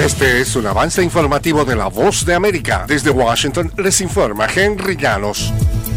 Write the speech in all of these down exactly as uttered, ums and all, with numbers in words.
Este es un avance informativo de La Voz de América. Desde Washington les informa Henry Llanos.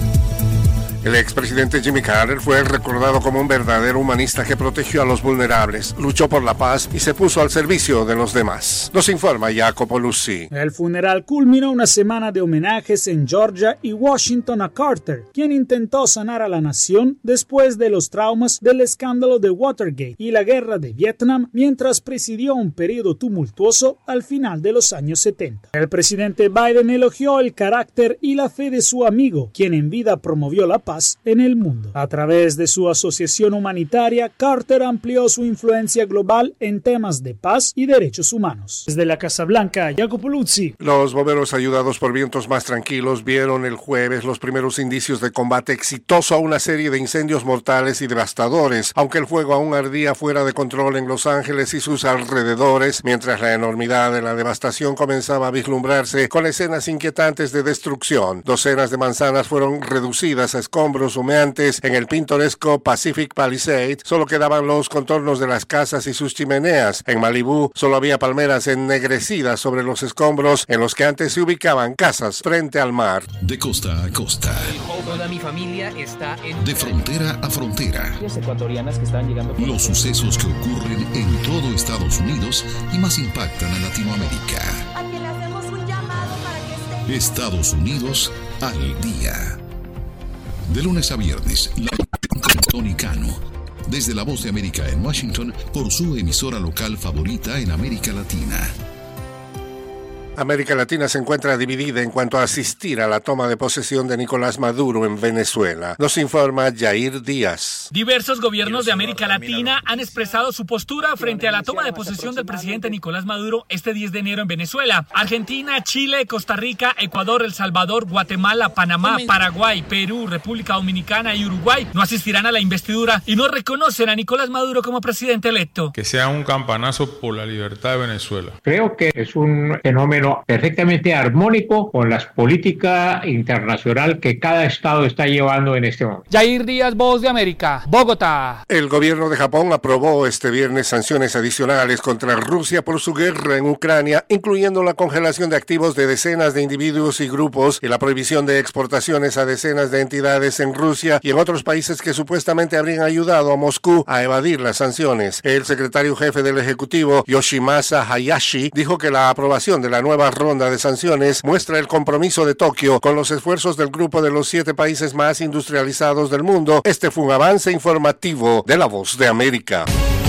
El expresidente Jimmy Carter fue recordado como un verdadero humanista que protegió a los vulnerables, luchó por la paz y se puso al servicio de los demás. Nos informa Jacopo Luzzi. El funeral culminó una semana de homenajes en Georgia y Washington a Carter, quien intentó sanar a la nación después de los traumas del escándalo de Watergate y la guerra de Vietnam, mientras presidió un periodo tumultuoso al final de los años setenta. El presidente Biden elogió el carácter y la fe de su amigo, quien en vida promovió la paz en el mundo. A través de su asociación humanitaria, Carter amplió su influencia global en temas de paz y derechos humanos. Desde la Casa Blanca, Jacopo Luzzi. Los bomberos, ayudados por vientos más tranquilos, vieron el jueves los primeros indicios de combate exitoso a una serie de incendios mortales y devastadores, aunque el fuego aún ardía fuera de control en Los Ángeles y sus alrededores, mientras la enormidad de la devastación comenzaba a vislumbrarse con escenas inquietantes de destrucción. Docenas de manzanas fueron reducidas a escombros humeantes en el pintoresco Pacific Palisade. Solo quedaban los contornos de las casas y sus chimeneas. En Malibú solo había palmeras ennegrecidas sobre los escombros en los que antes se ubicaban casas frente al mar. De costa a costa. Toda mi familia está en... De frontera a frontera. Ecuatorianas que están llegando... Los sucesos que ocurren en todo Estados Unidos y más impactan a Latinoamérica. A que le hacemos un llamado para que esté... Estados Unidos al día. De lunes a viernes, la Tony Cano, desde La Voz de América en Washington, por su emisora local favorita en América Latina. América Latina se encuentra dividida en cuanto a asistir a la toma de posesión de Nicolás Maduro en Venezuela. Nos informa Jair Díaz. Diversos gobiernos de América Latina han expresado su postura frente a la toma de posesión del presidente Nicolás Maduro este diez de enero en Venezuela. Argentina, Chile, Costa Rica, Ecuador, El Salvador, Guatemala, Panamá, Paraguay, Perú, República Dominicana y Uruguay no asistirán a la investidura y no reconocen a Nicolás Maduro como presidente electo. Que sea un campanazo por la libertad de Venezuela. Creo que es un fenómeno perfectamente armónico con la política internacional que cada estado está llevando en este momento. Jair Díaz, Voz de América, Bogotá. El gobierno de Japón aprobó este viernes sanciones adicionales contra Rusia por su guerra en Ucrania, incluyendo la congelación de activos de decenas de individuos y grupos y la prohibición de exportaciones a decenas de entidades en Rusia y en otros países que supuestamente habrían ayudado a Moscú a evadir las sanciones. El secretario jefe del Ejecutivo, Yoshimasa Hayashi, dijo que la aprobación de la nueva ronda de sanciones muestra el compromiso de Tokio con los esfuerzos del grupo de los siete países más industrializados del mundo. Este fue un avance informativo de La Voz de América.